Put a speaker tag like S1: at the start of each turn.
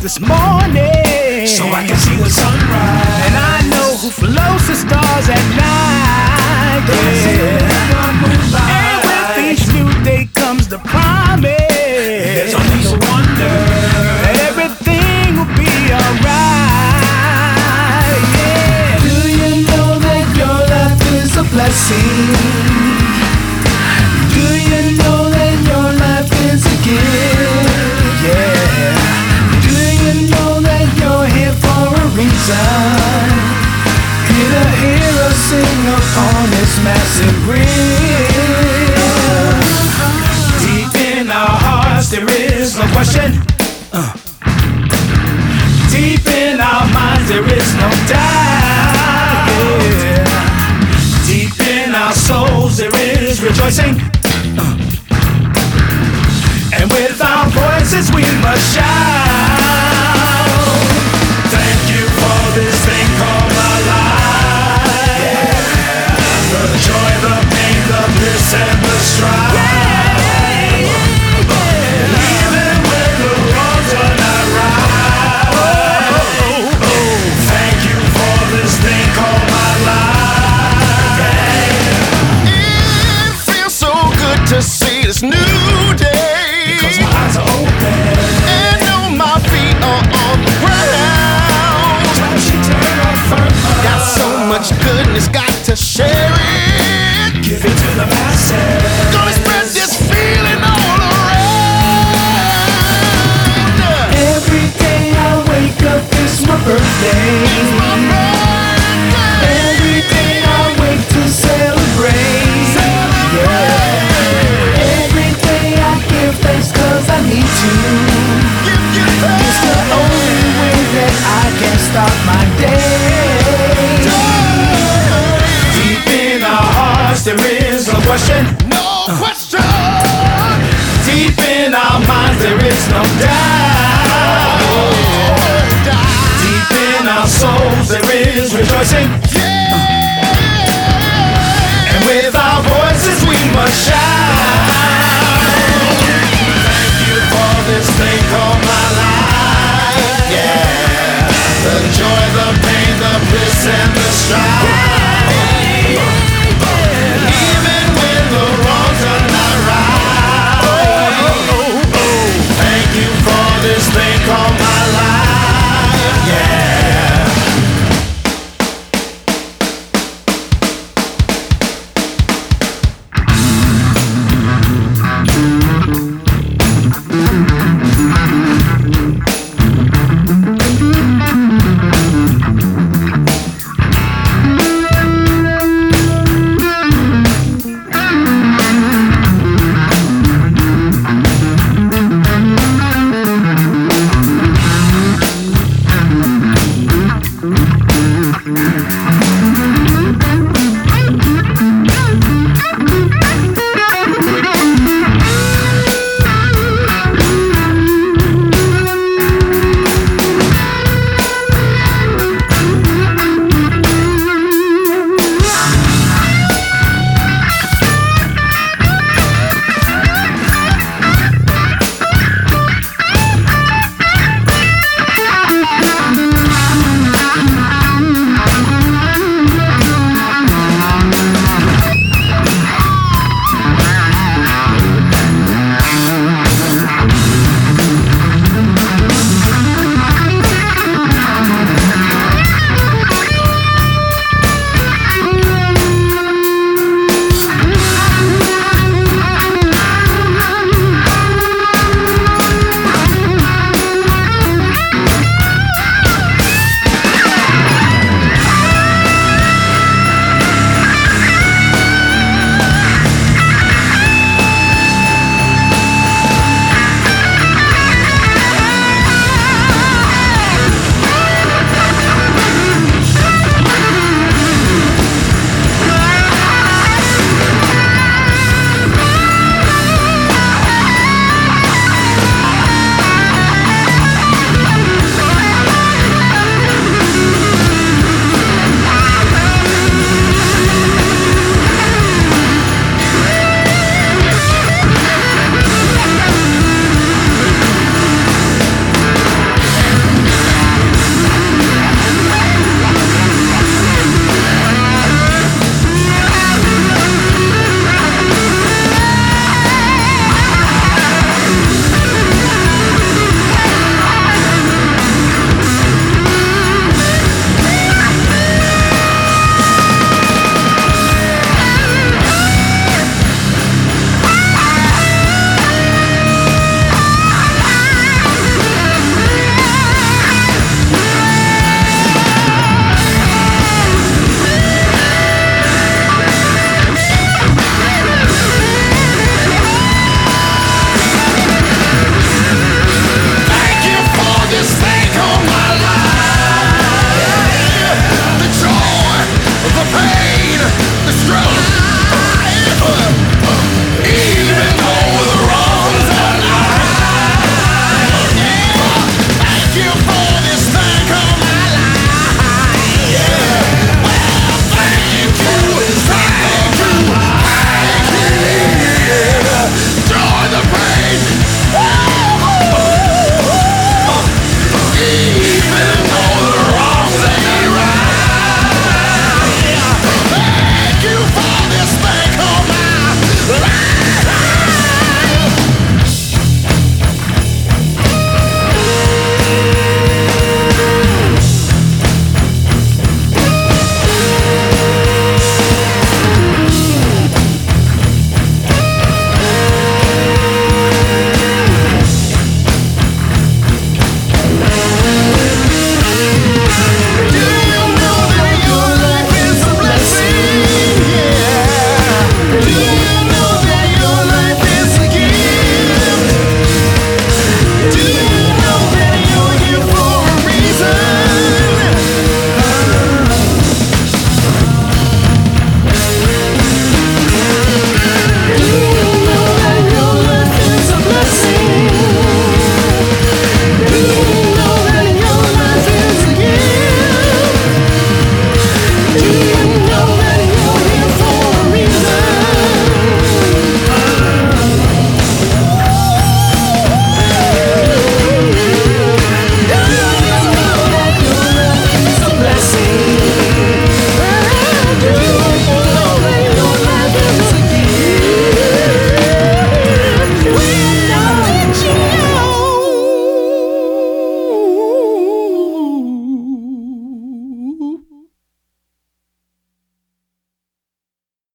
S1: this morning,
S2: so I can see the sunrise.
S1: and I know who floats the stars at night. And with each new day comes the promise.
S2: There's only a wonder
S1: that everything will be alright. Yeah.
S3: Do you know that your life is a blessing? Do you know that your life is a gift?
S1: Yeah.
S3: Do you know that you're here for a reason? Hear the hero sing upon this massive bridge.
S2: deep in our hearts. There is no question. Deep in our minds, there is no doubt.
S1: Yeah.
S2: Deep in our souls, there is rejoicing. And with our voices, we must shout. Thank you for this thing called my life. The joy, the pain, the bliss, and the strife. Even when the roads are not right. Thank you for this thing called my life.
S4: It feels so good to see this new day.
S2: Cause my eyes are open.
S4: And know my feet are on the ground.
S2: She turned up first.
S4: Got so much goodness, got to share it.
S2: Give it to the masses.
S4: Gonna spread this feeling all around.
S3: Every day I wake up, it's my birthday.
S4: It's my birthday.
S3: Every day I wake to celebrate. Yeah. Every day I give thanks 'cause I need to. It's the only way that I can start my day.
S2: Deep in our hearts, there is no question.
S4: No question.
S2: Deep in our minds, there is no doubt. Deep in our souls, there is rejoicing. And with our voices, we must shout. Thank you for this thing called my life. Yeah. The joy, the pain, the bliss, and the strife.